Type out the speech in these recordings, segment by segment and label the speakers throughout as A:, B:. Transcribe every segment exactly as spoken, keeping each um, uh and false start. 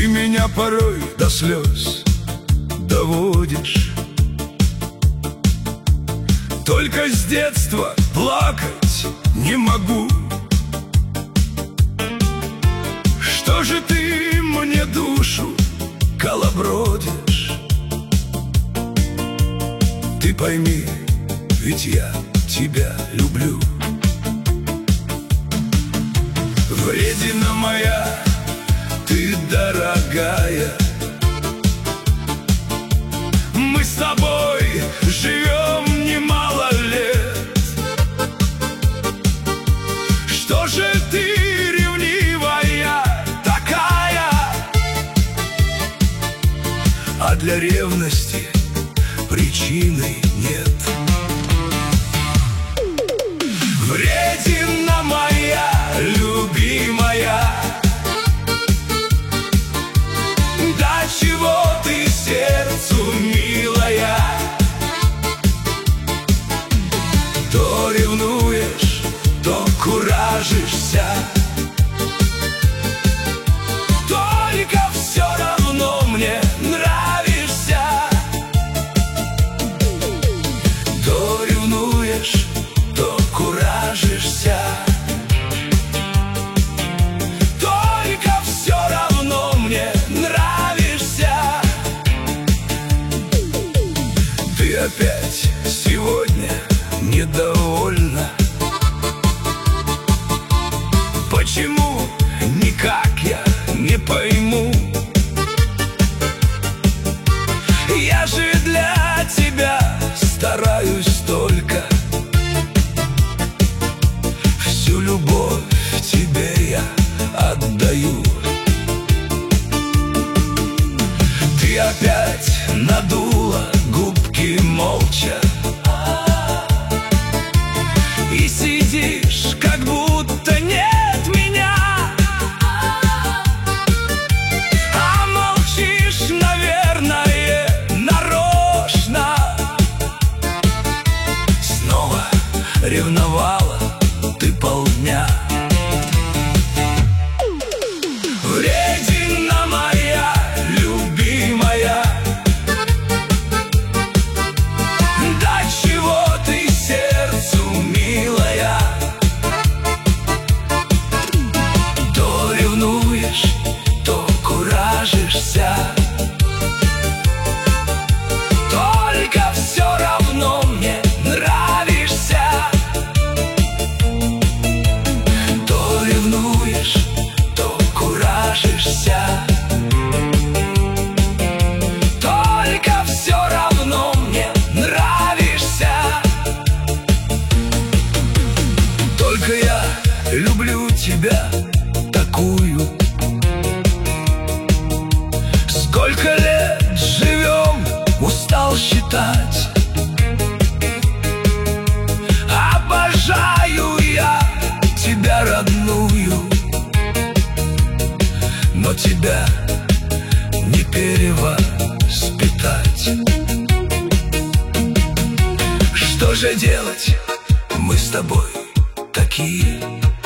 A: Ты меня порой до слез доводишь. Только с детства плакать не могу. Что же ты мне душу колобродишь? Ты пойми, ведь я тебя люблю. Вредина моя, ты дорогая, мы с тобой живем немало лет. Что же ты ревнивая такая? А для ревности причины нет. Вредина моя, любимая, до чего ты сердцу милая? То ревнуешь, то куражишься, только все равно мне нравишься. То ревнуешь, то куражишься, только все равно мне нравишься. Ты опять сегодня недовольна. Почему? Никак я не пойму. Я же для тебя стараюсь только. Всю любовь тебе я отдаю. Ты опять надула губки молча и сидишь, как будто нет меня. А молчишь, наверное, нарочно. Снова ревновала ты полдня. Вредина моя, любимая, до чего ты сердцу милая? То ревнуешь, то куражишься, только все равно мне нравишься. То ревнуешь, то куражишься, только все равно мне нравишься. Только я люблю тебя такую. Сколько лет живем, устал считать. Обожаю я тебя, родную, но тебя не перевоспитать. Что же делать? Мы с тобой такие.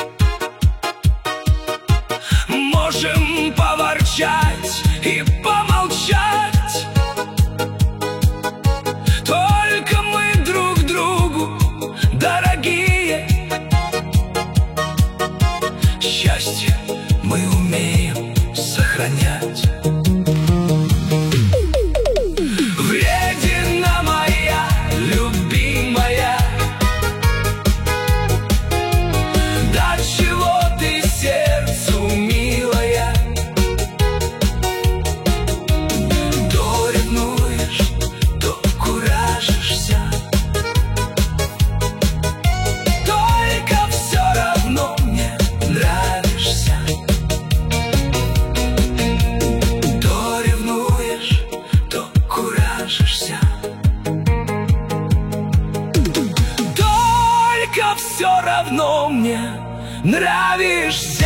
A: Можем поворчать и помолчать, только мы друг другу дорогие. Счастье мы умеем сохранять. Вредина моя, любимая, до чего ты сердцу милая? То ревнуешь, то куражишься, только все равно мне нравишься. То ревнуешь, то куражишься, только все равно мне нравишься.